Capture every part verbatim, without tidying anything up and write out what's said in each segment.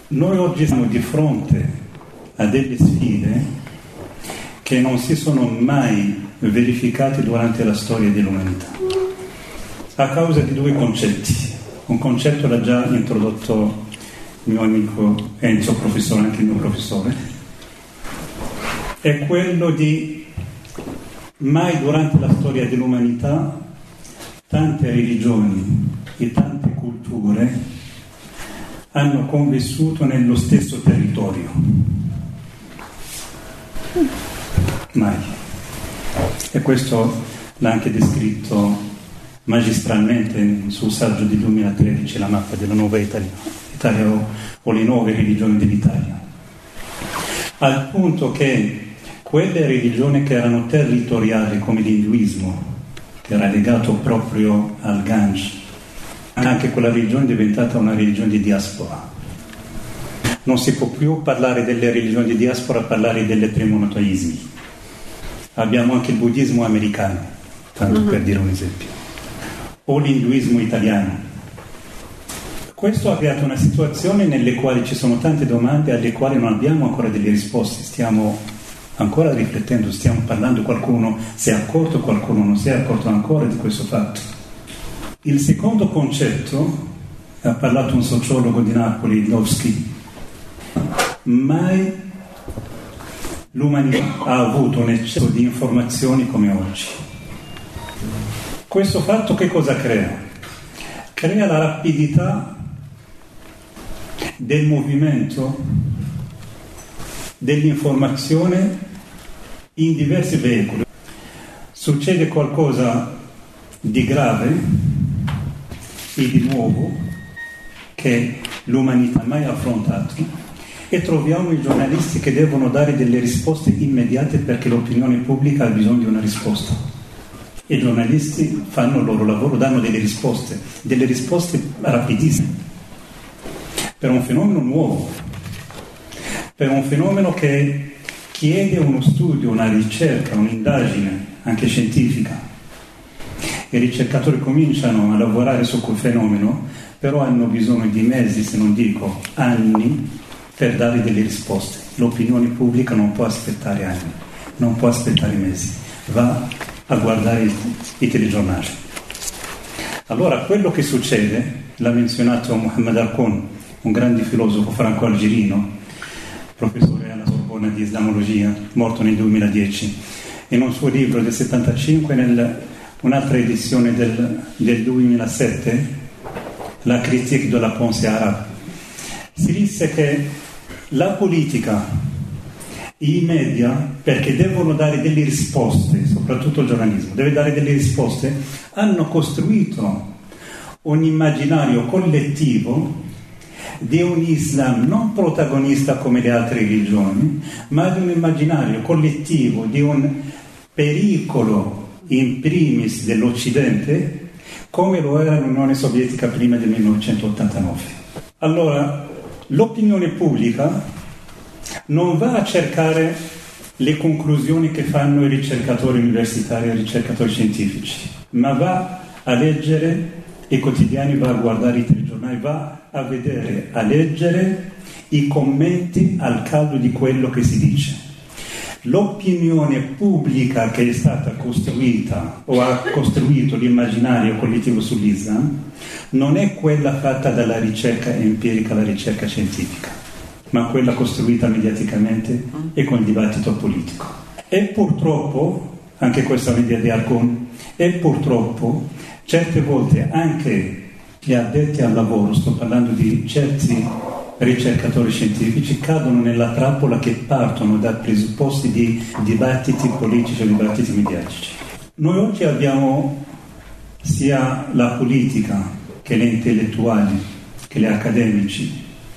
Noi oggi siamo di fronte a delle sfide che non si sono mai verificate durante la storia dell'umanità, a causa di due concetti. Un concetto l'ha già introdotto il mio amico Enzo, professore, anche il mio professore, è quello di mai durante la storia dell'umanità tante religioni e tante culture hanno convissuto nello stesso territorio. Mai. E questo l'ha anche descritto magistralmente sul saggio del duemilatredici, la mappa della nuova Italia, Italia o, o le nuove religioni dell'Italia. Al punto che quelle religioni che erano territoriali, come l'induismo, che era legato proprio al Gange, anche quella religione è diventata una religione di diaspora. Non si può più parlare delle religioni di diaspora, parlare delle tre monoteismi. Abbiamo anche il buddismo americano, tanto uh-huh. per dire un esempio, o l'induismo italiano. Questo ha creato una situazione nelle quali ci sono tante domande alle quali non abbiamo ancora delle risposte. Stiamo ancora riflettendo, stiamo parlando, qualcuno si è accorto, qualcuno non si è accorto ancora di questo fatto. Il secondo concetto, ha parlato un sociologo di Napoli, Lovsky, mai l'umanità ha avuto un eccesso di informazioni come oggi. Questo fatto che cosa crea? Crea la rapidità del movimento dell'informazione in diversi veicoli. Succede qualcosa di grave e di nuovo che l'umanità mai ha affrontato e troviamo i giornalisti che devono dare delle risposte immediate perché l'opinione pubblica ha bisogno di una risposta. I giornalisti fanno il loro lavoro, danno delle risposte, delle risposte rapidissime per un fenomeno nuovo, per un fenomeno che chiede uno studio, una ricerca, un'indagine anche scientifica. I ricercatori cominciano a lavorare su quel fenomeno, però hanno bisogno di mesi, se non dico anni, per dare delle risposte. L'opinione pubblica non può aspettare anni, non può aspettare mesi, va a guardare i, i telegiornali. Allora quello che succede, l'ha menzionato Muhammad Arqon, un grande filosofo franco-algerino, professore alla Sorbona di Islamologia, morto nel duemiladieci, in un suo libro del settantacinque, nel un'altra edizione del, del duemilasette, la critique de la pensée arabe, si disse che la politica, i media, perché devono dare delle risposte, soprattutto il giornalismo, deve dare delle risposte, hanno costruito un immaginario collettivo di un Islam non protagonista come le altre religioni, ma di un immaginario collettivo, di un pericolo in primis dell'Occidente, come lo era l'Unione Sovietica prima del millenovecentottantanove. Allora, l'opinione pubblica non va a cercare le conclusioni che fanno i ricercatori universitari e i ricercatori scientifici, ma va a leggere i quotidiani, va a guardare i telegiornali, va a vedere, a leggere i commenti al caldo di quello che si dice. L'opinione pubblica che è stata costruita o ha costruito l'immaginario collettivo sull'Islam non è quella fatta dalla ricerca empirica, la ricerca scientifica, ma quella costruita mediaticamente e con il dibattito politico. E purtroppo, anche questa è un'idea di Arqon, e purtroppo certe volte anche gli addetti al lavoro, sto parlando di certi ricercatori scientifici, cadono nella trappola che partono da presupposti di dibattiti politici o dibattiti mediatici. Noi oggi abbiamo sia la politica che le intellettuali, che le accademici,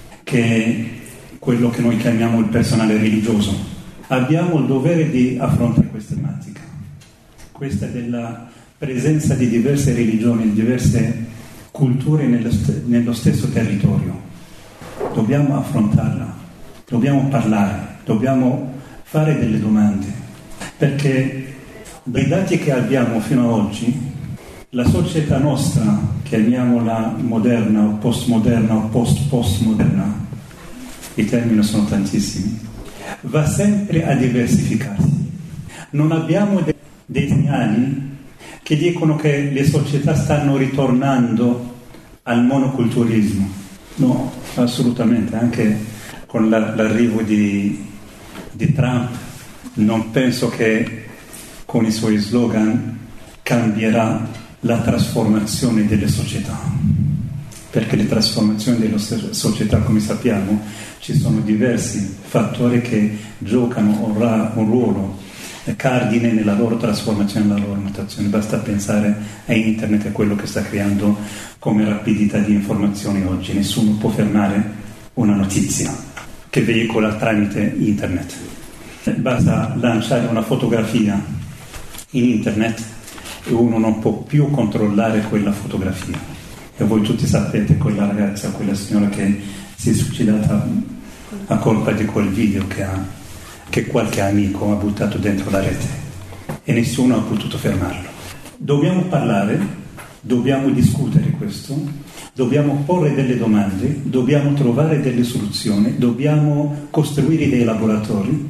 che quello che noi chiamiamo il personale religioso. Abbiamo il dovere di affrontare questa tematica, questa della presenza di diverse religioni, di diverse culture nello, st- nello stesso territorio. Dobbiamo affrontarla, dobbiamo parlare, dobbiamo fare delle domande, perché dai dati che abbiamo fino ad oggi, la società nostra, chiamiamola moderna o postmoderna o post-postmoderna, i termini sono tantissimi, va sempre a diversificarsi. Non abbiamo de- dei segnali che dicono che le società stanno ritornando al monoculturismo. No, assolutamente, anche con la, l'arrivo di, di Trump non penso che con i suoi slogan cambierà la trasformazione delle società, perché le trasformazioni delle società, come sappiamo, ci sono diversi fattori che giocano un, ra- un ruolo cardine nella loro trasformazione, nella loro mutazione. Basta pensare a internet e quello che sta creando come rapidità di informazioni oggi. Nessuno può fermare una notizia che veicola tramite internet. Basta lanciare una fotografia in internet e uno non può più controllare quella fotografia. E voi tutti sapete quella ragazza, quella signora che si è suicidata a colpa di quel video che ha che qualche amico ha buttato dentro la rete e nessuno ha potuto fermarlo. Dobbiamo parlare, dobbiamo discutere questo, dobbiamo porre delle domande, dobbiamo trovare delle soluzioni, dobbiamo costruire dei laboratori,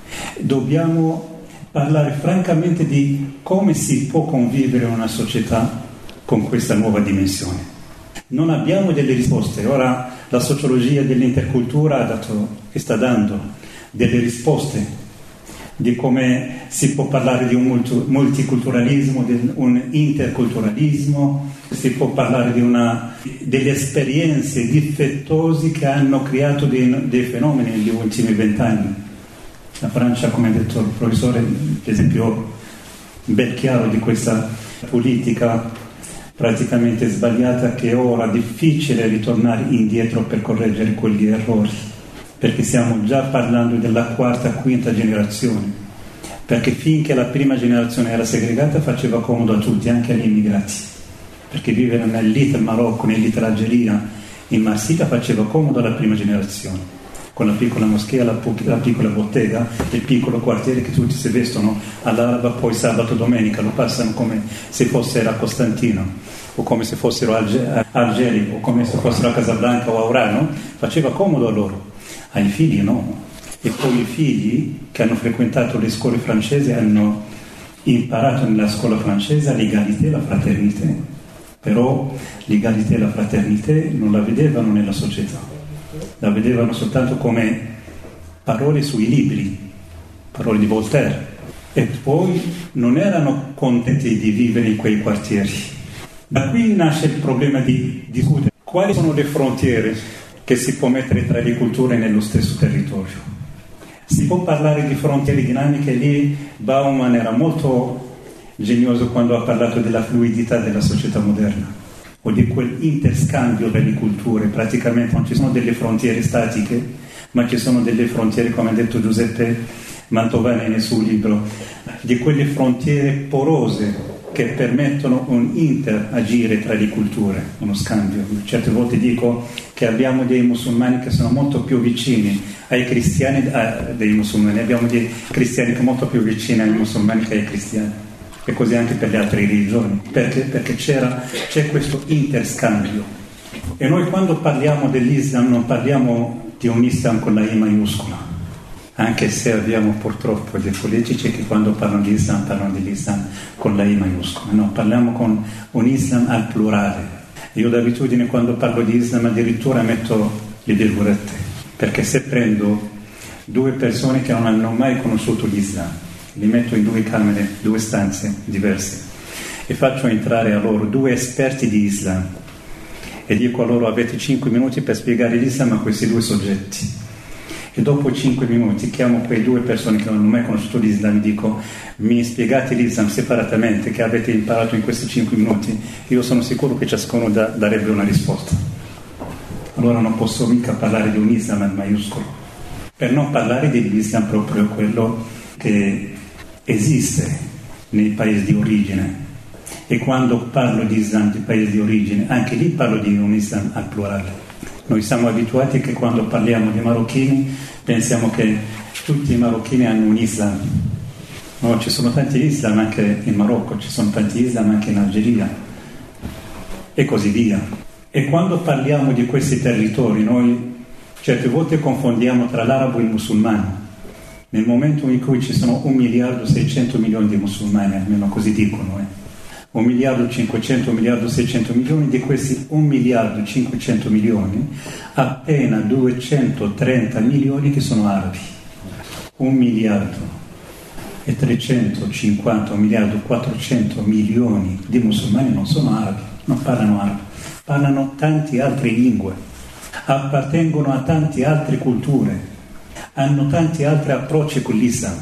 dobbiamo parlare francamente di come si può convivere una società con questa nuova dimensione. Non abbiamo delle risposte. Ora la sociologia dell'intercultura ha dato e sta dando delle risposte di come si può parlare di un multiculturalismo, di un interculturalismo, si può parlare di una, delle esperienze difettose che hanno creato dei, dei fenomeni negli ultimi vent'anni. La Francia, come ha detto il professore, l'esempio ben chiaro di questa politica praticamente sbagliata, che è ora difficile ritornare indietro per correggere quegli errori, perché stiamo già parlando della quarta, quinta generazione, perché finché la prima generazione era segregata faceva comodo a tutti, anche agli immigrati, perché vivere nel Little Marocco, nel Little Algeria, in Marsiglia faceva comodo alla prima generazione, con la piccola moschea, la, la piccola bottega, il piccolo quartiere che tutti si vestono all'alba, poi sabato domenica lo passano come se fossero a Costantino o come se fossero a Algeri o come se fossero a Casablanca o a Urano, faceva comodo a loro. Ai figli no, e poi i figli che hanno frequentato le scuole francesi hanno imparato nella scuola francese l'egalità e la fraternità, però l'egalità e la fraternità non la vedevano nella società, la vedevano soltanto come parole sui libri, parole di Voltaire, e poi non erano contenti di vivere in quei quartieri. Da qui nasce il problema di discutere quali sono le frontiere che si può mettere tra le culture nello stesso territorio. Si può parlare di frontiere dinamiche, lì Bauman era molto genioso quando ha parlato della fluidità della società moderna, o di quell'interscambio delle culture. Praticamente non ci sono delle frontiere statiche, ma ci sono delle frontiere, come ha detto Giuseppe Mantovani nel suo libro, di quelle frontiere porose che permettono un interagire tra le culture, uno scambio. Certe volte dico che abbiamo dei musulmani che sono molto più vicini ai cristiani eh, dei musulmani, abbiamo dei cristiani che sono molto più vicini ai musulmani che ai cristiani, e così anche per le altre religioni, perché, perché c'era, c'è questo interscambio. E noi quando parliamo dell'Islam non parliamo di un Islam con la I maiuscola, anche se abbiamo purtroppo dei politici che quando parlano di Islam parlano dell'Islam con la I maiuscola. No, parliamo con un Islam al plurale. Io d'abitudine quando parlo di Islam addirittura metto le virgolette, perché se prendo due persone che non hanno mai conosciuto l'Islam, li metto in due camere, due stanze diverse, e faccio entrare a loro due esperti di Islam e dico a loro: avete cinque minuti per spiegare l'Islam a questi due soggetti. E dopo cinque minuti chiamo quei due persone che non hanno mai conosciuto l'Islam e dico: mi spiegate l'Islam separatamente, che avete imparato in questi cinque minuti? Io sono sicuro che ciascuno da, darebbe una risposta. Allora non posso mica parlare di un Islam al maiuscolo, per non parlare dell'Islam proprio quello che esiste nei paesi di origine. E quando parlo di Islam di paesi di origine, anche lì parlo di un Islam al plurale. Noi siamo abituati che quando parliamo di marocchini pensiamo che tutti i marocchini hanno un Islam. No, ci sono tanti Islam anche in Marocco, ci sono tanti Islam anche in Algeria e così via. E quando parliamo di questi territori noi Certe volte confondiamo tra l'arabo e il musulmano. Nel momento in cui ci sono un miliardo seicento milioni di musulmani, almeno così dicono, eh. un miliardo cinquecento, un miliardo seicento milioni, di questi un miliardo cinquecento milioni, appena duecentotrenta milioni che sono arabi. Un miliardo e trecentocinquanta, un miliardo quattrocento milioni di musulmani non sono arabi, non parlano arabo, parlano tante altre lingue, appartengono a tante altre culture, hanno tanti altri approcci con l'Islam.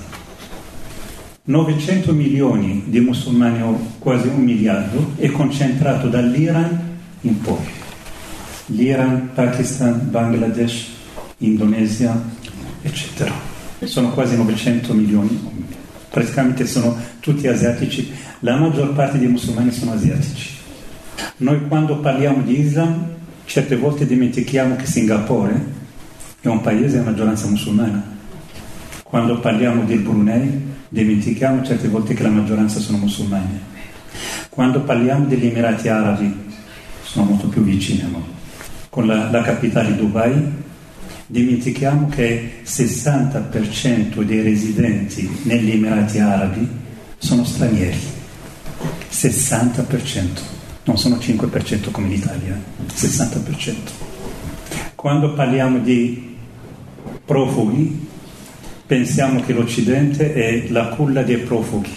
novecento milioni di musulmani o quasi un miliardo è concentrato dall'Iran in poi. L'Iran, Pakistan, Bangladesh, Indonesia, eccetera. Sono quasi novecento milioni, praticamente sono tutti asiatici, la maggior parte dei musulmani sono asiatici. Noi quando parliamo di Islam, certe volte dimentichiamo che Singapore è un paese a maggioranza musulmana. Quando parliamo del Brunei, dimentichiamo certe volte che la maggioranza sono musulmani. Quando parliamo degli Emirati Arabi, sono molto più vicini a noi. Con la, la capitale Dubai, dimentichiamo che il sessanta per cento dei residenti negli Emirati Arabi sono stranieri. sessanta per cento, non sono cinque per cento come l'Italia, sessanta per cento. Quando parliamo di profughi, pensiamo che l'Occidente è la culla dei profughi.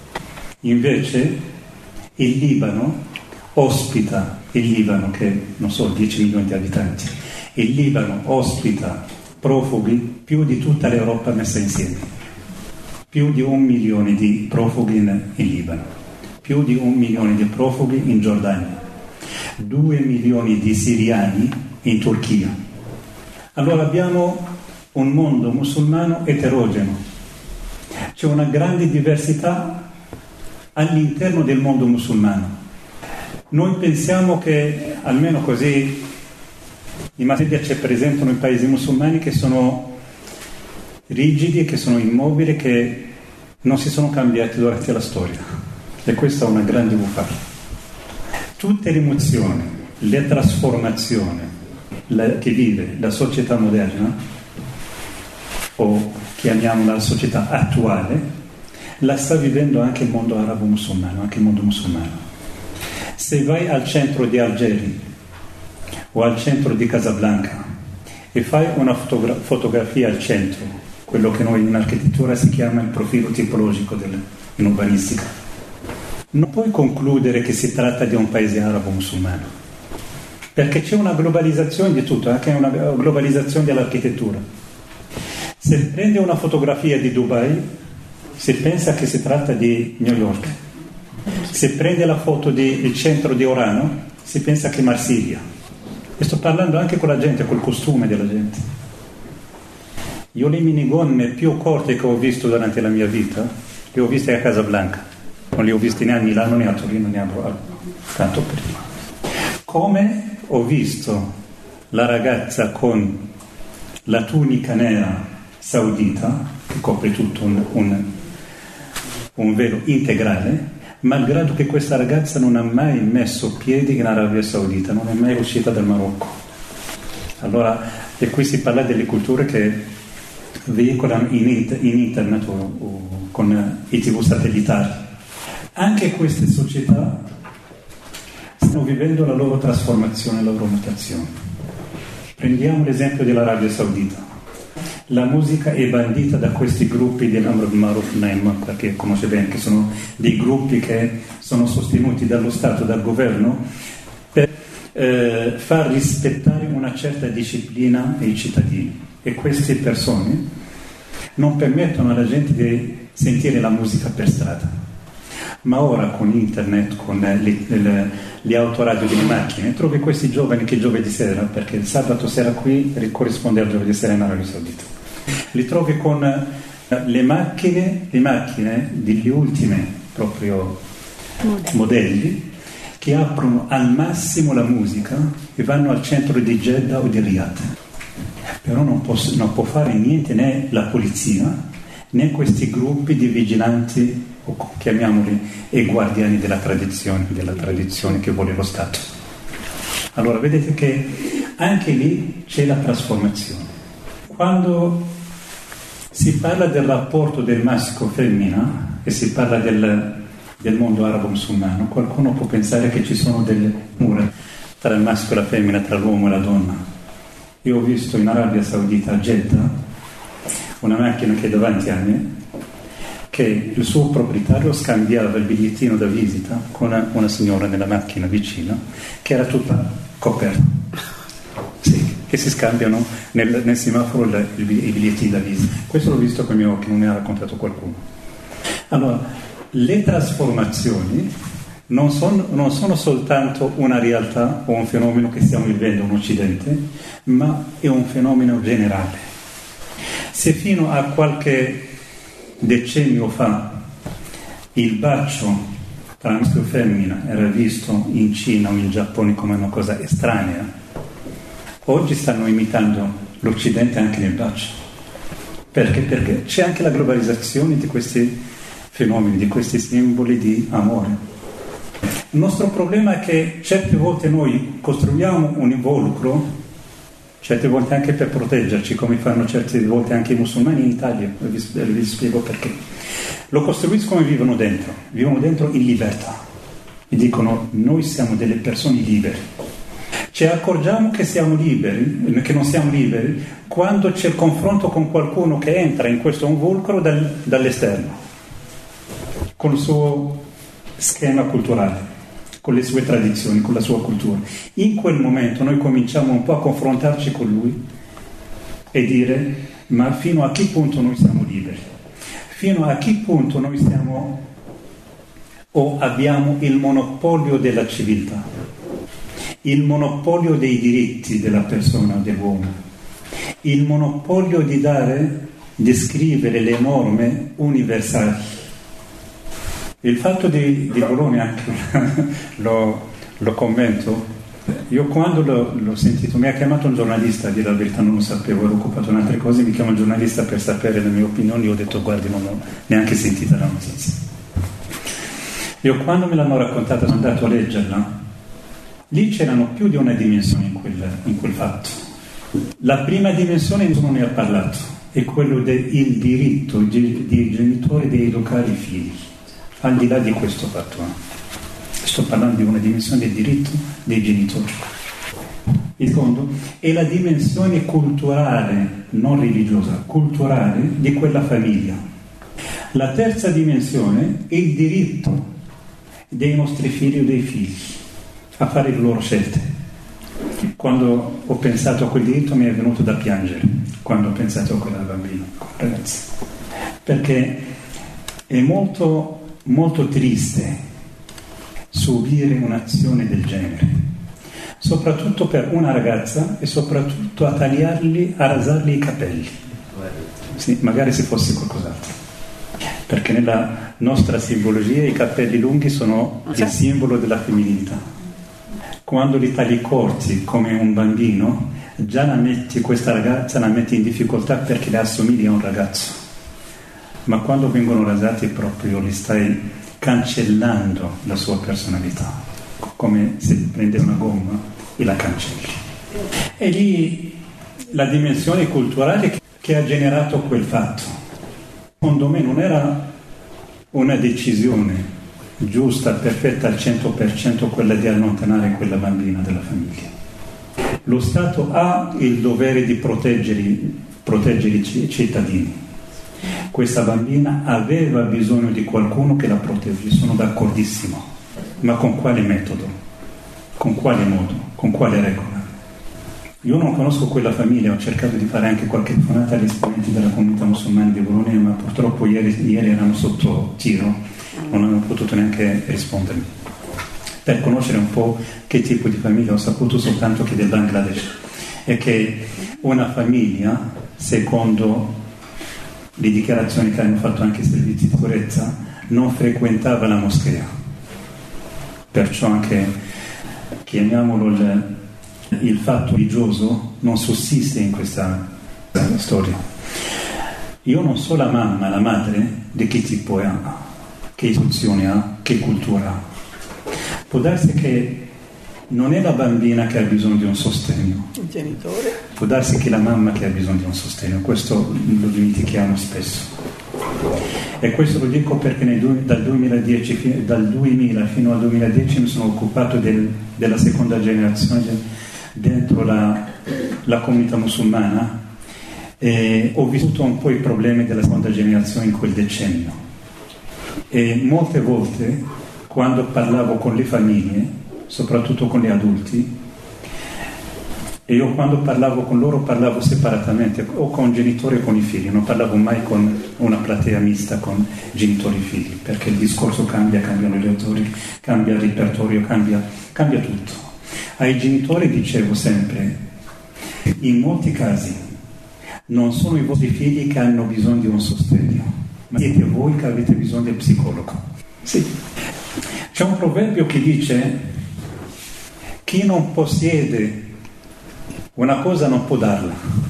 Invece il Libano ospita, il Libano che non so, dieci milioni di abitanti, il Libano ospita profughi più di tutta l'Europa messa insieme. Più di un milione di profughi in, in Libano, più di un milione di profughi in Giordania, due milioni di siriani in Turchia. Allora abbiamo un mondo musulmano eterogeneo. C'è una grande diversità all'interno del mondo musulmano. Noi pensiamo che, almeno così, i mass media ci presentano i paesi musulmani che sono rigidi, che sono immobili, che non si sono cambiati durante la storia. E questa è una grande bufala. Tutte le emozioni, le trasformazioni la, che vive la società moderna, o chiamiamola la società attuale, la sta vivendo anche il mondo arabo-musulmano, anche il mondo musulmano. Se vai al centro di Algeri o al centro di Casablanca e fai una fotogra- fotografia al centro, quello che noi in architettura si chiama il profilo tipologico del, in urbanistica, non puoi concludere che si tratta di un paese arabo-musulmano, perché c'è una globalizzazione di tutto, anche una globalizzazione dell'architettura. Se prende una fotografia di Dubai, si pensa che si tratta di New York. Se prende la foto del centro di Orano, si pensa che è Marsiglia. E sto parlando anche con la gente, col costume della gente. Io le minigonne più corte che ho visto durante la mia vita, le ho viste a Casablanca. Non le ho viste né a Milano, né a Torino, né a Bologna, tanto prima. Come ho visto la ragazza con la tunica nera saudita, che copre tutto un, un, un velo integrale, malgrado che questa ragazza non ha mai messo piedi in Arabia Saudita, non è mai uscita dal Marocco. Allora, e qui si parla delle culture che veicolano in, in internet o, o con i tivù satellitari. Anche queste società stanno vivendo la loro trasformazione, la loro mutazione. Prendiamo l'esempio dell'Arabia Saudita. La musica è bandita da questi gruppi dell'Amr bil Ma'ruf Nahy anil Munkar, che conosce bene, che sono dei gruppi che sono sostenuti dallo Stato, dal governo, per eh, far rispettare una certa disciplina ai cittadini. E queste persone non permettono alla gente di sentire la musica per strada. Ma ora con internet, con le, le, le autoradio delle macchine, trovi questi giovani che giovedì sera, perché il sabato sera qui corrisponde al giovedì sera in Arabia Saudita, li trovi con le macchine, le macchine degli ultimi proprio modelli. modelli che aprono al massimo la musica e vanno al centro di Jeddah o di Riyadh. Però non può, non può fare niente né la polizia né questi gruppi di vigilanti, o chiamiamoli, e guardiani della tradizione, della tradizione che vuole lo Stato. Allora vedete che Anche lì c'è la trasformazione. Quando si parla del rapporto del maschio-femmina e si parla del, del mondo arabo-musulmano, qualcuno può pensare che ci sono delle mura tra il maschio e la femmina, tra l'uomo e la donna. Io ho visto in Arabia Saudita, a Jeddah, una macchina che è davanti a me, che il suo proprietario scambiava il bigliettino da visita con una, una signora nella macchina vicina che era tutta coperta. Sì, che si scambiano nel, nel semaforo il, il, i biglietti da visita. Questo l'ho visto con i miei occhi, non mi ha raccontato qualcuno. Allora, le trasformazioni non sono, non sono soltanto una realtà o un fenomeno che stiamo vivendo in Occidente, ma è un fenomeno generale. Se fino a qualche decennio fa il bacio tra maschio e femmina era visto in Cina o in Giappone come una cosa estranea, oggi stanno imitando l'Occidente anche nel bacio. Perché? Perché c'è anche la globalizzazione di questi fenomeni, di questi simboli di amore. Il nostro problema è che certe volte noi costruiamo un involucro, certe volte anche per proteggerci, come fanno certe volte anche i musulmani in Italia, vi, vi spiego perché. Lo costruiscono e vivono dentro, vivono dentro in libertà. E dicono, noi siamo delle persone libere. Ci accorgiamo che siamo liberi, che non siamo liberi, quando c'è il confronto con qualcuno che entra in questo involucro dal, dall'esterno, con il suo schema culturale, con le sue tradizioni, con la sua cultura. In quel momento noi cominciamo un po' a confrontarci con lui e dire, ma fino a che punto noi siamo liberi? Fino a che punto noi siamo o abbiamo il monopolio della civiltà, il monopolio dei diritti della persona, dell'uomo, il monopolio di dare, di scrivere le norme universali. Il fatto di, di Bologna, lo, lo commento, io quando l'ho, l'ho sentito, mi ha chiamato un giornalista, a dire la verità non lo sapevo, ero occupato in altre cose, mi chiama un giornalista per sapere le mie opinioni, ho detto guardi non ho neanche sentita la notizia. Io quando me l'hanno raccontata sono andato a leggerla, lì c'erano più di una dimensione in quel, in quel fatto. La prima dimensione nessuno ne ha parlato, è quello del diritto dei genitori di educare i figli. Al di là di questo fatto, eh. sto parlando di una dimensione del diritto dei genitori. Il secondo è la dimensione culturale, non religiosa, culturale di quella famiglia. La terza dimensione è il diritto dei nostri figli o dei figli a fare le loro scelte. Quando ho pensato a quel diritto mi è venuto da piangere, quando ho pensato a quella bambina, ragazzi, perché è molto molto triste subire un'azione del genere, soprattutto per una ragazza e soprattutto a tagliarli, a rasargli i capelli. Sì, magari se fosse qualcos'altro, perché nella nostra simbologia i capelli lunghi sono il simbolo della femminilità. Quando li tagli corti come un bambino, già la metti, questa ragazza la metti in difficoltà perché le assomiglia a un ragazzo. Ma quando vengono rasati proprio li stai cancellando la sua personalità, come se prendi una gomma e la cancelli. E lì la dimensione culturale che ha generato quel fatto, secondo me non era una decisione giusta, perfetta al cento per cento quella di allontanare quella bambina dalla famiglia. Lo Stato ha il dovere di proteggere, proteggere i cittadini. Questa bambina aveva bisogno di qualcuno che la protegge, sono d'accordissimo, ma con quale metodo? Con quale modo? Con quale regola? Io non conosco quella famiglia, ho cercato di fare anche qualche telefonata agli esponenti della comunità musulmana di Bologna, ma purtroppo ieri, ieri erano sotto tiro, non hanno potuto neanche rispondermi. Per conoscere un po' che tipo di famiglia ho saputo soltanto che del Bangladesh è che una famiglia, secondo le dichiarazioni che hanno fatto anche i servizi di sicurezza, non frequentava la moschea, perciò anche, chiamiamolo il, il fatto religioso non sussiste in questa storia. Io non so la mamma, la madre di che tipo è, che istruzione ha, che cultura ha. Può darsi che non è la bambina che ha bisogno di un sostegno, il genitore. Può darsi che è la mamma che ha bisogno di un sostegno, questo lo dimentichiamo spesso. E questo lo dico perché nel, dal, duemiladieci, dal duemila fino al duemiladieci mi sono occupato del, della seconda generazione dentro la, la comunità musulmana e ho vissuto un po' i problemi della seconda generazione in quel decennio. E molte volte, quando parlavo con le famiglie, soprattutto con gli adulti, e io quando parlavo con loro parlavo separatamente, o con genitori o con i figli, non parlavo mai con una platea mista con genitori e figli, perché il discorso cambia, cambiano gli autori, cambia il repertorio, cambia, cambia tutto. Ai genitori dicevo sempre, in molti casi non sono i vostri figli che hanno bisogno di un sostegno, ma siete voi che avete bisogno del psicologo. Sì. C'è un proverbio che dice: chi non possiede una cosa non può darla.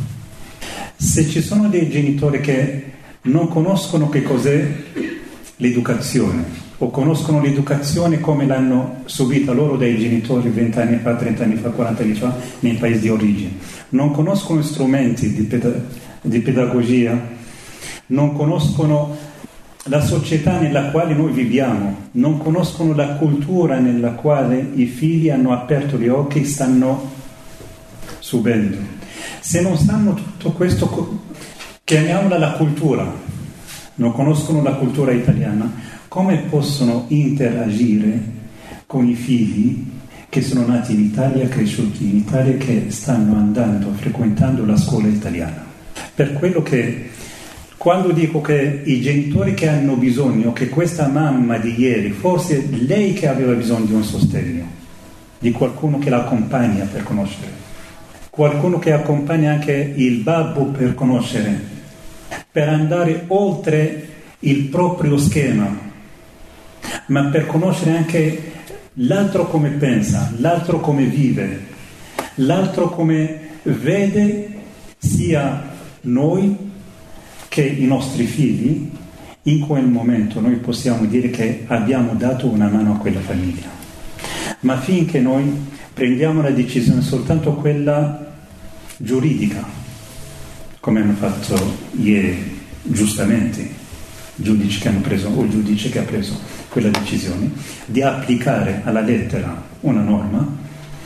Se ci sono dei genitori che non conoscono che cos'è l'educazione, o conoscono l'educazione come l'hanno subita loro dai genitori vent'anni fa, trent'anni fa, quarant'anni fa nei paesi di origine, non conoscono strumenti di, peda- di pedagogia, non conoscono la società nella quale noi viviamo, non conoscono la cultura nella quale i figli hanno aperto gli occhi e stanno subendo. Se non sanno tutto questo, chiamiamola la cultura, non conoscono la cultura italiana, come possono interagire con i figli che sono nati in Italia, cresciuti in Italia, che stanno andando, frequentando la scuola italiana? Per quello che quando dico che i genitori che hanno bisogno, che questa mamma di ieri, forse lei che aveva bisogno di un sostegno, di qualcuno che la accompagna per conoscere, qualcuno che accompagna anche il babbo per conoscere, per andare oltre il proprio schema, ma per conoscere anche l'altro come pensa, l'altro come vive, l'altro come vede sia noi che i nostri figli. In quel momento noi possiamo dire che abbiamo dato una mano a quella famiglia. Ma finché noi prendiamo la decisione soltanto quella giuridica, come hanno fatto ieri giustamente i giudici che hanno preso, o il giudice che ha preso quella decisione di applicare alla lettera una norma,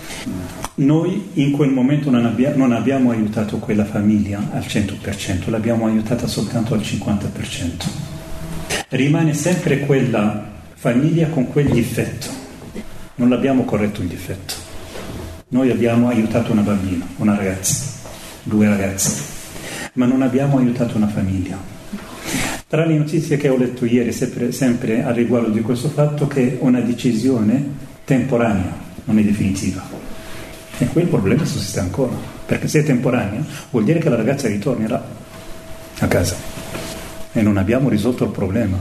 noi in quel momento non, abbia, non abbiamo aiutato quella famiglia al cento per cento, l'abbiamo aiutata soltanto al cinquanta per cento. Rimane sempre quella famiglia con quel difetto, non l'abbiamo corretto il difetto. Noi abbiamo aiutato una bambina, una ragazza, due ragazze, ma non abbiamo aiutato una famiglia. Tra le notizie che ho letto ieri, sempre, sempre a riguardo di questo fatto, che una decisione temporanea, non è definitiva. E qui il problema sussiste ancora, perché se è temporanea vuol dire che la ragazza ritornerà a casa e non abbiamo risolto il problema.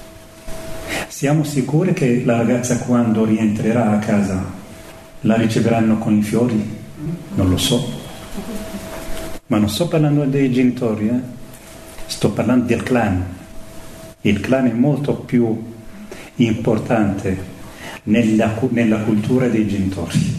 Siamo sicuri che la ragazza, quando rientrerà a casa, la riceveranno con i fiori? Non lo so. Ma non sto parlando dei genitori, eh? Sto parlando del clan. Il clan è molto più importante nella, nella cultura dei genitori.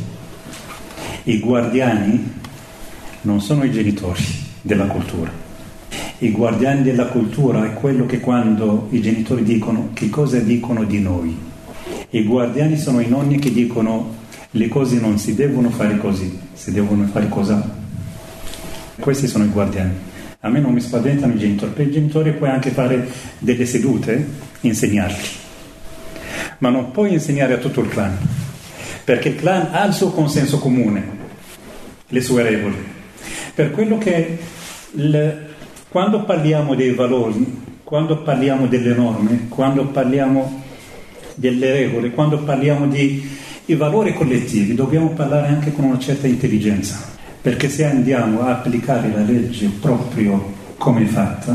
I guardiani non sono i genitori della cultura. I guardiani della cultura è quello che, quando i genitori dicono che cosa dicono di noi, i guardiani sono i nonni che dicono le cose non si devono fare così, si devono fare cosa. Questi sono i guardiani. A me non mi spaventano i genitori, per i genitori puoi anche fare delle sedute, insegnarli, ma non puoi insegnare a tutto il clan, perché il clan ha il suo consenso comune, le sue regole. Per quello che il, quando parliamo dei valori, quando parliamo delle norme, quando parliamo delle regole, quando parliamo di i valori collettivi, dobbiamo parlare anche con una certa intelligenza. Perché se andiamo a applicare la legge proprio come è fatta,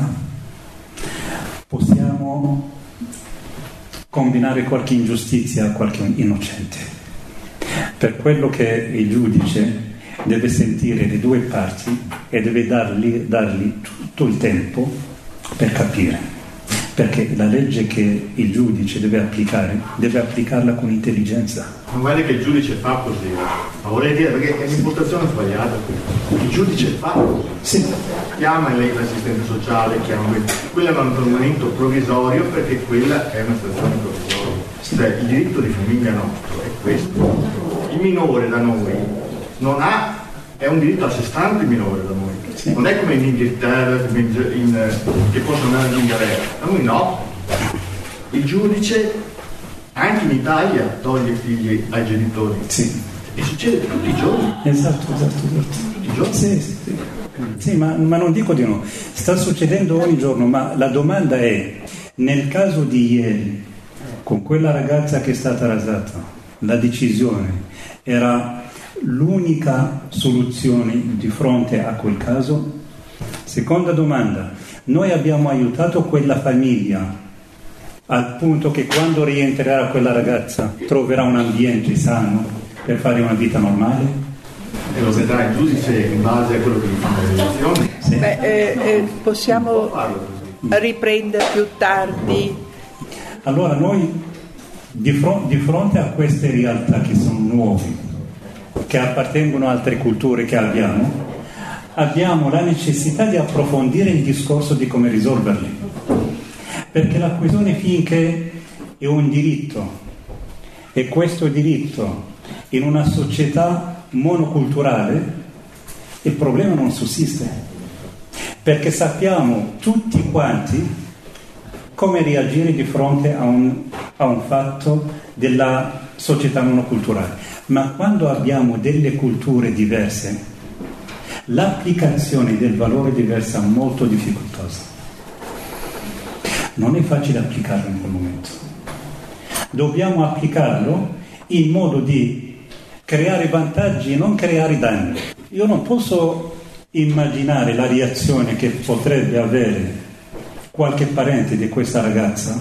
possiamo combinare qualche ingiustizia a qualche innocente. Per quello che il giudice deve sentire le due parti e deve dargli, dargli tutto il tempo per capire. perché la legge che il giudice deve applicare, deve applicarla con intelligenza. Non guarda che il giudice fa così, ma vorrei dire, perché è l'impostazione sbagliata. Il giudice fa così. Sì. Chiama lei l'assistente sociale, chiama quello è un momento provvisorio, perché quella è una situazione provvisoria. Sì. Cioè, il diritto di famiglia nostro è questo. Il minore da noi non ha, è un diritto a sé stante il minore da noi. Sì. Non è come in Inghilterra, in, in, che possono andare in Ungheria. Da noi no. Il giudice, anche in Italia, toglie i figli ai genitori. Sì. E succede tutti i giorni. Esatto, esatto, esatto. Tutti i giorni. Sì, sì, sì. Sì, ma, ma non dico di no. Sta succedendo ogni giorno, ma la domanda è, nel caso di ieri, con quella ragazza che è stata rasata, la decisione era l'unica soluzione di fronte a quel caso? Seconda domanda, noi abbiamo aiutato quella famiglia al punto che quando rientrerà quella ragazza troverà un ambiente sano per fare una vita normale? E lo vedrà il giudice in base a quello che gli fanno le elezioni? Sì. Beh, eh, eh, possiamo riprendere più tardi. Allora noi di, fron- di fronte a queste realtà che sono nuove, che appartengono a altre culture che abbiamo, abbiamo la necessità di approfondire il discorso di come risolverli, perché la questione finché è un diritto e questo diritto in una società monoculturale, il problema non sussiste, perché sappiamo tutti quanti come reagire di fronte a un, a un fatto della società monoculturale. Ma quando abbiamo delle culture diverse, l'applicazione del valore diversa è molto difficoltosa. Non è facile applicarlo in quel momento. Dobbiamo applicarlo in modo di creare vantaggi e non creare danni. Io non posso immaginare la reazione che potrebbe avere qualche parente di questa ragazza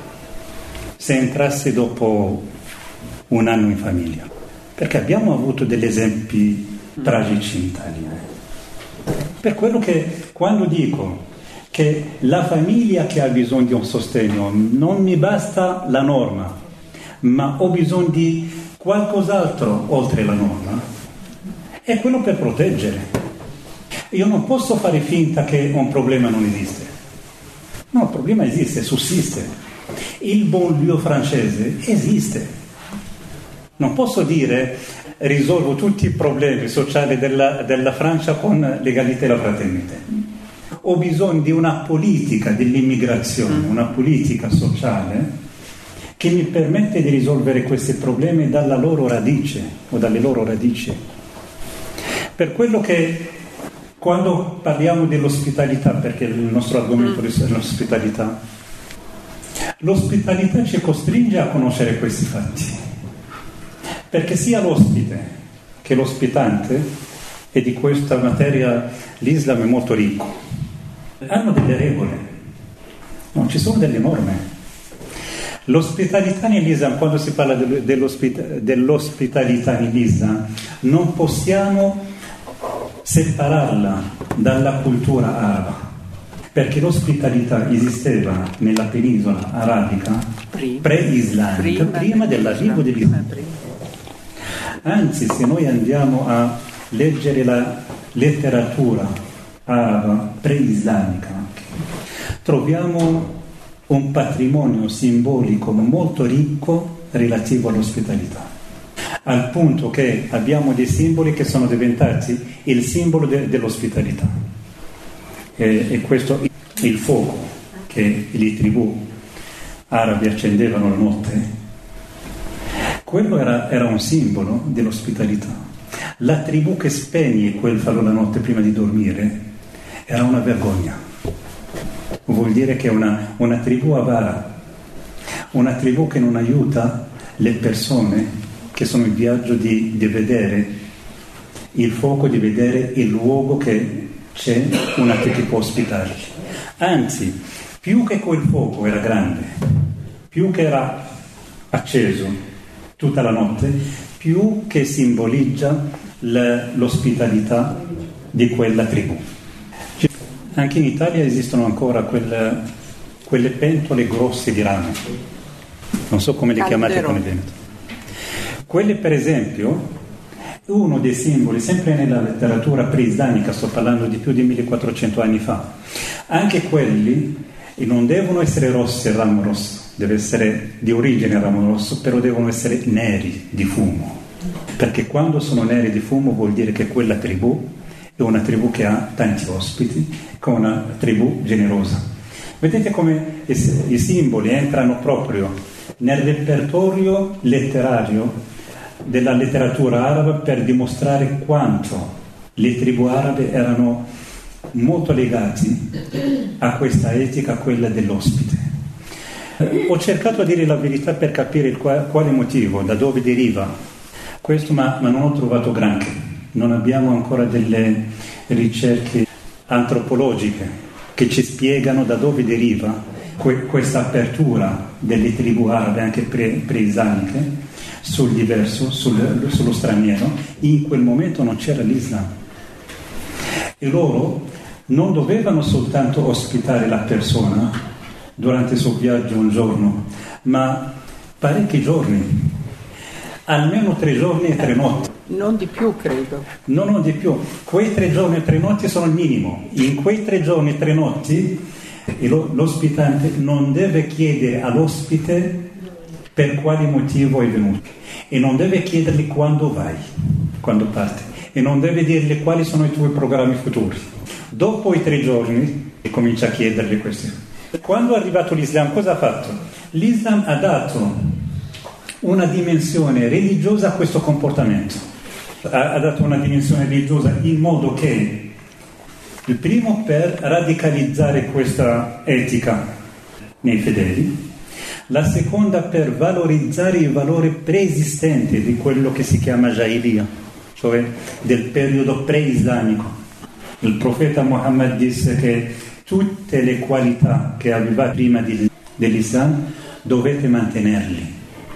se entrasse dopo un anno in famiglia, perché abbiamo avuto degli esempi tragici in Italia. Per quello che quando dico che la famiglia che ha bisogno di un sostegno, non mi basta la norma, ma ho bisogno di qualcos'altro oltre la norma, è quello per proteggere. Io non posso fare finta che un problema non esiste. No, il problema esiste, sussiste. Il banlieue francese esiste. Non posso dire risolvo tutti i problemi sociali della, della Francia con legalità e la fraternità. Ho bisogno di una politica dell'immigrazione, una politica sociale che mi permette di risolvere questi problemi dalla loro radice o dalle loro radici. Per quello che quando parliamo dell'ospitalità, perché il nostro argomento è l'ospitalità, l'ospitalità ci costringe a conoscere questi fatti, perché sia l'ospite che l'ospitante, e di questa materia l'Islam è molto ricco, hanno delle regole, non ci sono delle norme. L'ospitalità nell'Islam, quando si parla dell'ospita- dell'ospitalità nell'Islam, non possiamo separarla dalla cultura araba, perché l'ospitalità esisteva nella penisola arabica pre-islamica, prima, prima dell'arrivo dell'Islam. Anzi, se noi andiamo a leggere la letteratura araba pre-islamica, troviamo un patrimonio simbolico molto ricco relativo all'ospitalità, al punto che abbiamo dei simboli che sono diventati il simbolo de- dell'ospitalità. E, e questo il fuoco che le tribù arabe accendevano la notte, quello era, era un simbolo dell'ospitalità. La tribù che spegne quel falò la notte prima di dormire era una vergogna. Vuol dire che è una, una tribù avara, una tribù che non aiuta le persone che sono in viaggio di, di vedere il fuoco, di vedere il luogo che c'è, una che può ospitarli. Anzi, più che quel fuoco era grande, più che era acceso tutta la notte, più che simboleggia l'ospitalità di quella tribù. Anche in Italia esistono ancora quel, quelle pentole grosse di rame, non so come le chiamate con le pentole. Quelle per esempio, uno dei simboli, sempre nella letteratura pre-islamica, sto parlando di più di millequattrocento anni fa, anche quelli non devono essere rossi il ramo rosso, deve essere di origine il ramo rosso, però devono essere neri di fumo, perché quando sono neri di fumo vuol dire che quella tribù è una tribù che ha tanti ospiti, che è una tribù generosa. Vedete come i simboli entrano proprio nel repertorio letterario della letteratura araba per dimostrare quanto le tribù arabe erano molto legati a questa etica, quella dell'ospite. Ho cercato di dire la verità per capire il quale, quale motivo, da dove deriva questo, ma, ma non ho trovato granché. Non abbiamo ancora delle ricerche antropologiche che ci spiegano da dove deriva que, questa apertura delle tribù arabe, anche pre, pre-islamiche, sul diverso, sul, sullo straniero. In quel momento non c'era l'Islam e loro non dovevano soltanto ospitare la persona durante il suo viaggio un giorno, ma parecchi giorni, almeno tre giorni e tre notti. Non di più, credo. No, non di più. Quei tre giorni e tre notti sono il minimo. In quei tre giorni e tre notti l'ospitante non deve chiedere all'ospite per quale motivo è venuto, e non deve chiedergli quando vai, quando parti, e non deve dirgli quali sono i tuoi programmi futuri. Dopo i tre giorni comincia a chiedergli queste. Quando è arrivato l'Islam, cosa ha fatto? L'Islam ha dato una dimensione religiosa a questo comportamento, ha, ha dato una dimensione religiosa in modo che, il primo, per radicalizzare questa etica nei fedeli, la seconda per valorizzare il valore preesistente di quello che si chiama Jahiliya, cioè del periodo pre-islamico. Il profeta Muhammad disse che tutte le qualità che aveva prima di, dell'Islam dovete mantenerli,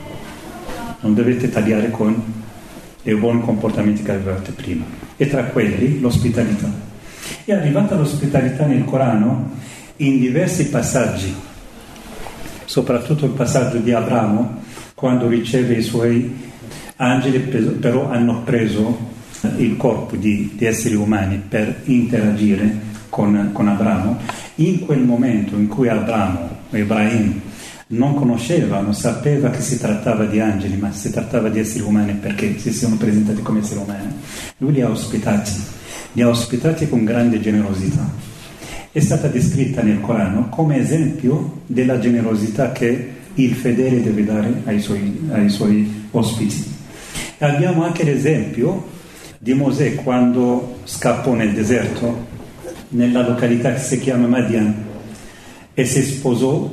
non dovete tagliare con i buoni comportamenti che avevate prima, e tra quelli l'ospitalità. È arrivata l'ospitalità nel Corano in diversi passaggi, soprattutto il passaggio di Abramo, quando riceve i suoi angeli, però hanno preso il corpo di, di esseri umani per interagire con, con Abramo. In quel momento in cui Abramo, Ibrahim, non conosceva, non sapeva che si trattava di angeli, ma si trattava di esseri umani, perché si sono presentati come esseri umani, lui li ha ospitati, li ha ospitati con grande generosità. È stata descritta nel Corano come esempio della generosità che il fedele deve dare ai suoi, ai suoi ospiti. E abbiamo anche l'esempio di Mosè quando scappò nel deserto, nella località che si chiama Madian, e si sposò,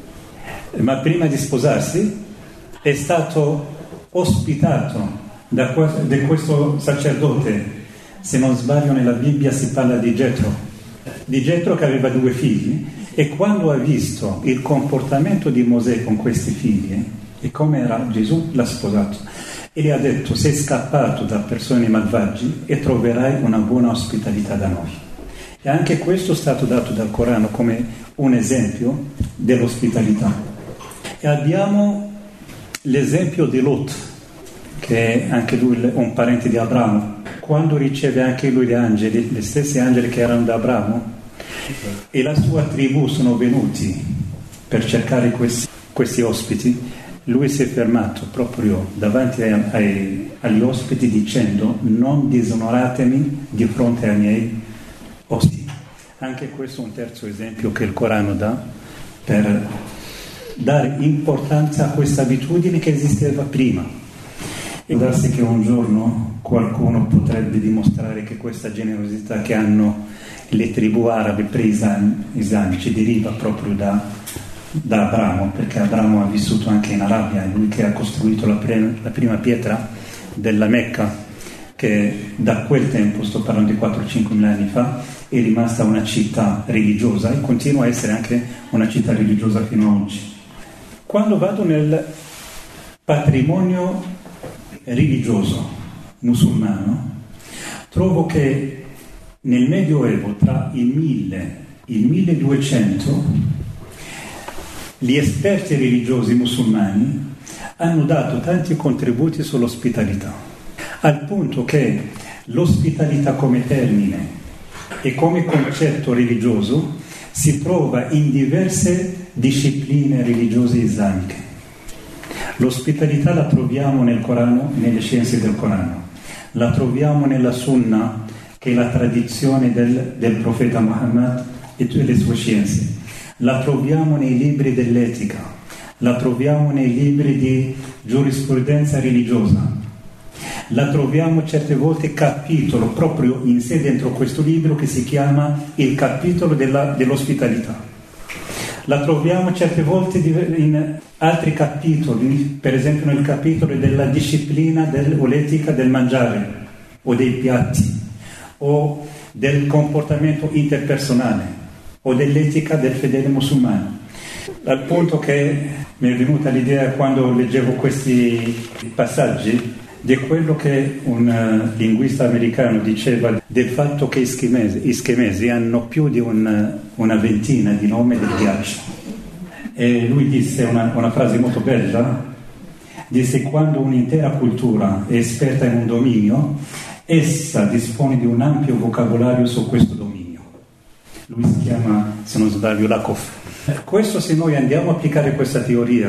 ma prima di sposarsi è stato ospitato da questo sacerdote. Se non sbaglio, nella Bibbia si parla di Getro, di Getro che aveva due figli, e quando ha visto il comportamento di Mosè con questi figli e come era Gesù, l'ha sposato e gli ha detto: sei scappato da persone malvagi e troverai una buona ospitalità da noi. E anche questo è stato dato dal Corano come un esempio dell'ospitalità. E abbiamo l'esempio di Lot, che è anche lui un parente di Abramo, quando riceve anche lui gli angeli, gli stessi angeli che erano da Abramo, e la sua tribù sono venuti per cercare questi, questi ospiti, lui si è fermato proprio davanti ai, ai, agli ospiti dicendo: non disonoratemi di fronte ai miei ospiti. Anche questo è un terzo esempio che il Corano dà per dare importanza a questa abitudine che esisteva prima. E darsi che un giorno qualcuno potrebbe dimostrare che questa generosità che hanno le tribù arabe pre-islamici deriva proprio da, da Abramo, perché Abramo ha vissuto anche in Arabia, è lui che ha costruito la, pre, la prima pietra della Mecca, che da quel tempo, sto parlando di quattro cinque mila anni fa, è rimasta una città religiosa e continua a essere anche una città religiosa fino ad oggi. Quando vado nel patrimonio religioso musulmano, trovo che nel Medioevo, tra il mille e il milleduecento, gli esperti religiosi musulmani hanno dato tanti contributi sull'ospitalità, al punto che l'ospitalità come termine e come concetto religioso si trova in diverse discipline religiose islamiche. L'ospitalità la troviamo nel Corano, nelle scienze del Corano, la troviamo nella Sunna, che è la tradizione del, del profeta Muhammad e tutte le sue scienze, la troviamo nei libri dell'etica, la troviamo nei libri di giurisprudenza religiosa, la troviamo certe volte capitolo proprio in sé dentro questo libro che si chiama il capitolo della, dell'ospitalità. La troviamo certe volte in altri capitoli, per esempio nel capitolo della disciplina del, o l'etica del mangiare o dei piatti o del comportamento interpersonale o dell'etica del fedele musulmano. Al punto che mi è venuta l'idea quando leggevo questi passaggi di quello che un linguista americano diceva del fatto che ischemesi, ischemesi hanno più di una, una ventina di nomi del ghiaccio. E lui disse una, una frase molto bella, disse: quando un'intera cultura è esperta in un dominio, essa dispone di un ampio vocabolario su questo dominio. Lui si chiama, se non sbaglio, Lakoff. Questo, se noi andiamo a applicare questa teoria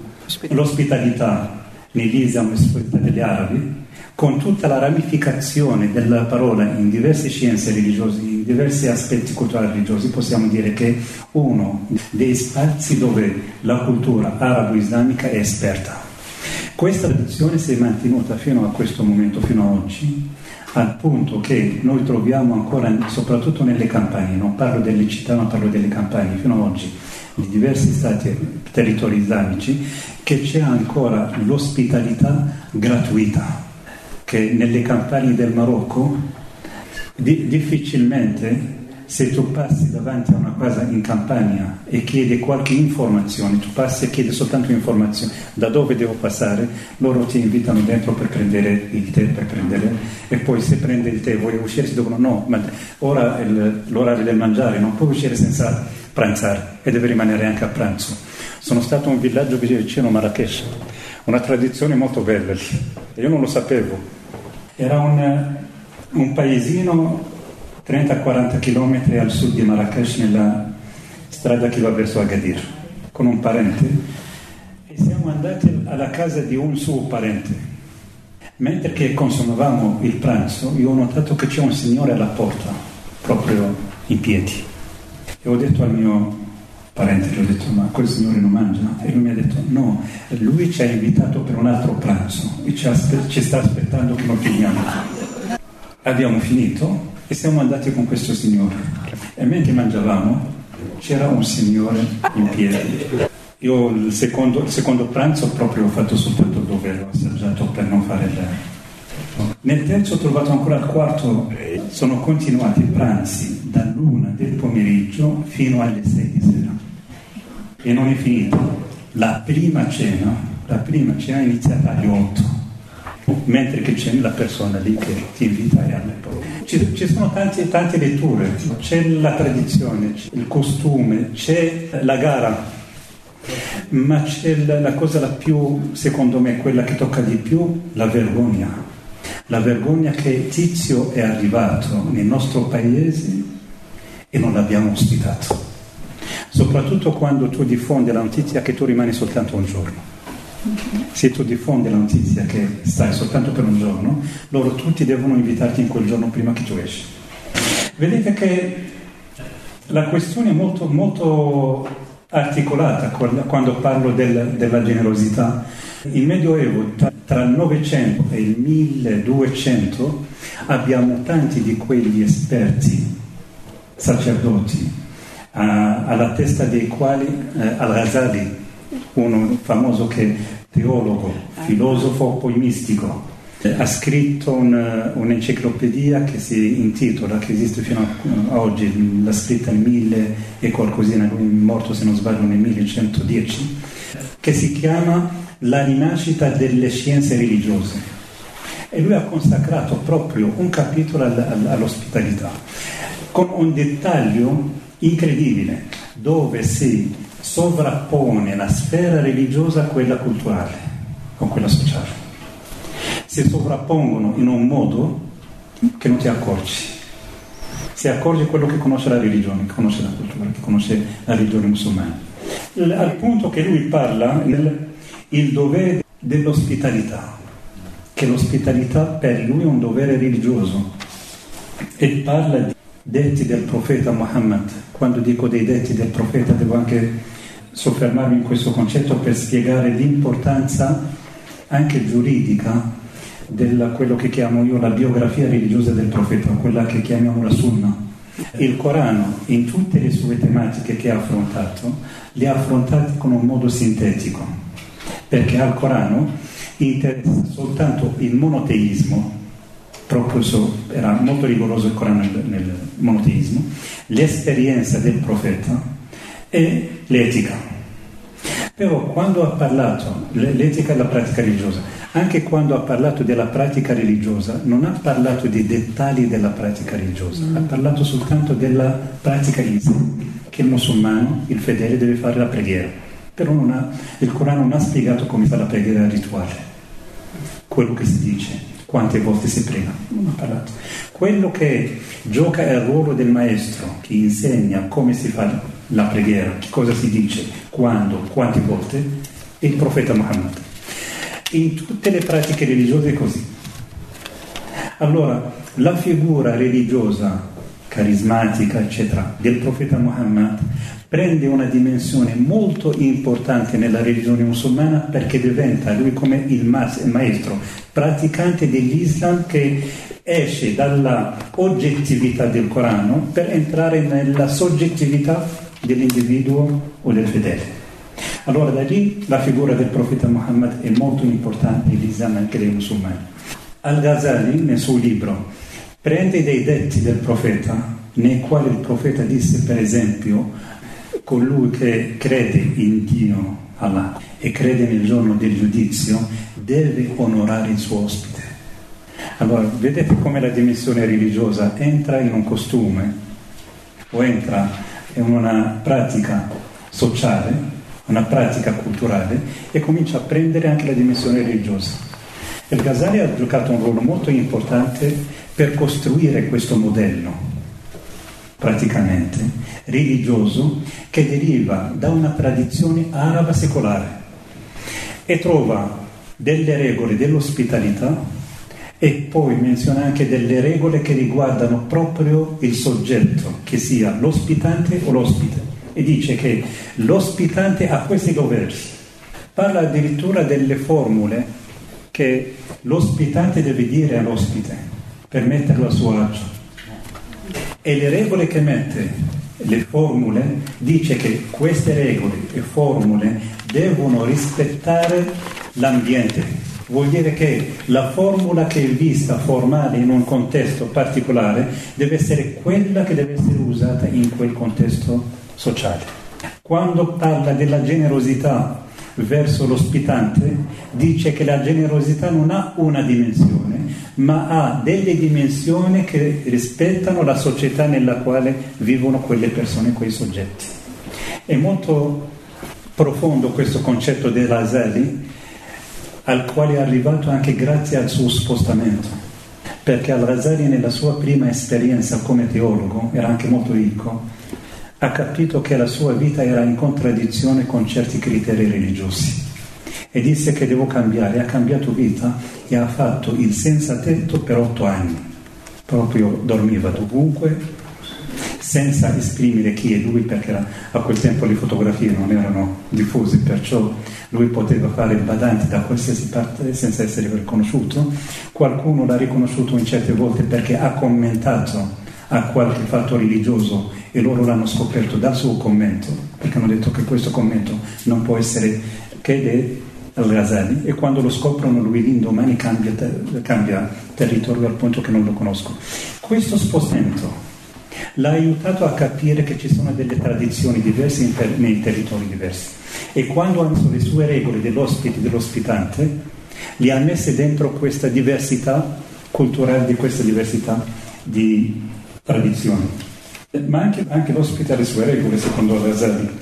sull'ospitalità nell'Islam e degli arabi, con tutta la ramificazione della parola in diverse scienze religiose, in diversi aspetti culturali religiosi, possiamo dire che uno dei spazi dove la cultura arabo-islamica è esperta. Questa tradizione si è mantenuta fino a questo momento, fino ad oggi, al punto che noi troviamo ancora, soprattutto nelle campagne, non parlo delle città ma parlo delle campagne, fino ad oggi, di diversi stati e territori islamici, che c'è ancora l'ospitalità gratuita, che nelle campagne del Marocco di, difficilmente, se tu passi davanti a una casa in campagna e chiedi qualche informazione, tu passi e chiedi soltanto informazioni, da dove devo passare, loro ti invitano dentro per prendere il tè, per prendere, e poi se prende il tè, vuoi uscire, si dicono no, ma ora è l'orario del mangiare, non puoi uscire senza pranzare e deve rimanere anche a pranzo. Sono stato in un villaggio vicino a Marrakesh, una tradizione molto bella lì, io non lo sapevo. Era un, un paesino trenta quaranta chilometri al sud di Marrakesh, nella strada che va verso Agadir, con un parente, e siamo andati alla casa di un suo parente. Mentre che consumavamo il pranzo, io ho notato che c'è un signore alla porta, proprio in piedi. E ho detto al mio parente, gli ho detto: ma quel signore non mangia? E lui mi ha detto: no, lui ci ha invitato per un altro pranzo e ci, aspe- ci sta aspettando che noi finiamo. Abbiamo finito e siamo andati con questo signore, e mentre mangiavamo c'era un signore in piedi. Io il secondo, il secondo pranzo proprio ho fatto soltanto dove ero assaggiato per non fare il... Nel terzo ho trovato ancora il quarto. Sono continuati i pranzi dall'una del pomeriggio fino alle sei di sera e non è finito. La prima cena, la prima cena è iniziata alle otto, mentre che c'è la persona lì che ti invita e alle poche. Ci, ci sono tante, tante letture, c'è la tradizione, c'è il costume, c'è la gara, ma c'è la, la cosa la più, secondo me, quella che tocca di più, la vergogna. La vergogna che Tizio è arrivato nel nostro paese e non l'abbiamo ospitato. Soprattutto quando tu diffondi la notizia che tu rimani soltanto un giorno. Se tu diffondi la notizia che stai soltanto per un giorno, loro tutti devono invitarti in quel giorno prima che tu esci. Vedete che la questione è molto, molto articolata quando parlo del, della generosità. Il Medioevo, tra il Novecento e il milleduecento, abbiamo tanti di quegli esperti sacerdoti, a, alla testa dei quali eh, Al-Ghazali, uno famoso che teologo, filosofo, poi mistico, eh, ha scritto un, un'enciclopedia che si intitola, che esiste fino a, a oggi, l'ha scritta nel mille e qualcosina, lui è morto se non sbaglio nel millecentodieci, che si chiama La rinascita delle scienze religiose, e lui ha consacrato proprio un capitolo all'ospitalità con un dettaglio incredibile, dove si sovrappone la sfera religiosa a quella culturale o quella sociale. Si sovrappongono in un modo che non ti accorgi. Si accorge quello che conosce la religione, che conosce la cultura, che conosce la religione musulmana. Al punto che lui parla del il dovere dell'ospitalità, che l'ospitalità per lui è un dovere religioso, e parla di detti del profeta Muhammad. Quando dico dei detti del profeta devo anche soffermarmi in questo concetto per spiegare l'importanza anche giuridica di quello che chiamo io la biografia religiosa del profeta, quella che chiamiamo la Sunna. Il Corano, in tutte le sue tematiche che ha affrontato, le ha affrontate con un modo sintetico, perché al Corano interessa soltanto il monoteismo, proprio so, era molto rigoroso il Corano nel, nel monoteismo, l'esperienza del profeta e l'etica. Però quando ha parlato, l'etica e la pratica religiosa, anche quando ha parlato della pratica religiosa, non ha parlato dei dettagli della pratica religiosa, mm. ha parlato soltanto della pratica in sé, che il musulmano, il fedele, deve fare la preghiera. Però non ha, il Corano non ha spiegato come fa la preghiera rituale, quello che si dice, quante volte si prega, non ha parlato. Quello che gioca è il ruolo del maestro, che insegna come si fa la preghiera, che cosa si dice, quando, quante volte, è il profeta Muhammad. In tutte le pratiche religiose è così. Allora, la figura religiosa, carismatica, eccetera, del profeta Muhammad prende una dimensione molto importante nella religione musulmana, perché diventa lui come il maestro praticante dell'Islam che esce dalla oggettività del Corano per entrare nella soggettività dell'individuo o del fedele. Allora da lì la figura del profeta Muhammad è molto importante nell'Islam anche dei musulmani. Al-Ghazali nel suo libro prende dei detti del profeta, nei quali il profeta disse, per esempio, colui che crede in Dio, Allah, e crede nel giorno del giudizio deve onorare il suo ospite. Allora vedete come la dimensione religiosa entra in un costume o entra in una pratica sociale, una pratica culturale, e comincia a prendere anche la dimensione religiosa. Il Ghazali ha giocato un ruolo molto importante per costruire questo modello praticamente religioso che deriva da una tradizione araba secolare e trova delle regole dell'ospitalità e poi menziona anche delle regole che riguardano proprio il soggetto, che sia l'ospitante o l'ospite, e dice che l'ospitante ha questi doveri. Parla addirittura delle formule che l'ospitante deve dire all'ospite per metterlo a suo agio, e le regole che mette, le formule, dice che queste regole e formule devono rispettare l'ambiente. Vuol dire che la formula che è vista formale in un contesto particolare deve essere quella che deve essere usata in quel contesto sociale. Quando parla della generosità verso l'ospitante, dice che la generosità non ha una dimensione, ma ha delle dimensioni che rispettano la società nella quale vivono quelle persone, quei soggetti. È molto profondo questo concetto dell'Ghazali, al quale è arrivato anche grazie al suo spostamento, perché Al-Ghazali nella sua prima esperienza come teologo, era anche molto ricco, ha capito che la sua vita era in contraddizione con certi criteri religiosi e disse che devo cambiare. Ha cambiato vita e ha fatto il senza tetto per otto anni, proprio dormiva dovunque senza esprimere chi è lui, perché era, a quel tempo le fotografie non erano diffuse, perciò lui poteva fare il badante da qualsiasi parte senza essere riconosciuto. Qualcuno l'ha riconosciuto in certe volte perché ha commentato a qualche fatto religioso e loro l'hanno scoperto dal suo commento, perché hanno detto che questo commento non può essere che è Al-Ghazali, e quando lo scoprono lui l'indomani cambia, cambia territorio al punto che non lo conosco. Questo spostamento l'ha aiutato a capire che ci sono delle tradizioni diverse in ter- nei territori diversi, e quando ha messo le sue regole dell'ospite e dell'ospitante li ha messe dentro questa diversità culturale, di questa diversità di tradizioni. Ma anche, anche l'ospite ha le sue regole secondo Ghazali,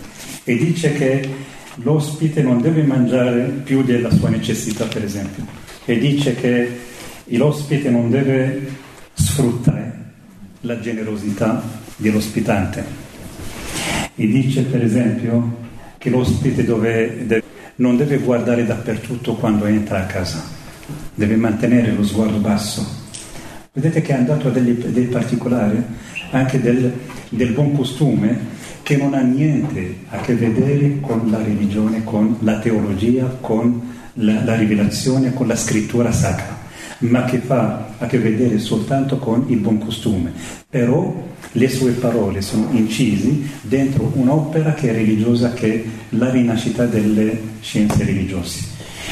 e dice che l'ospite non deve mangiare più della sua necessità, per esempio, e dice che l'ospite non deve sfruttare la generosità dell'ospitante, e dice per esempio che l'ospite dove deve, non deve guardare dappertutto quando entra a casa, deve mantenere lo sguardo basso. Vedete che è andato a degli, dei particolari anche del, del buon costume, che non ha niente a che vedere con la religione, con la teologia, con la, la rivelazione, con la scrittura sacra, ma che fa a che vedere soltanto con il buon costume. Però le sue parole sono incisi dentro un'opera che è religiosa, che è la rinascita delle scienze religiose.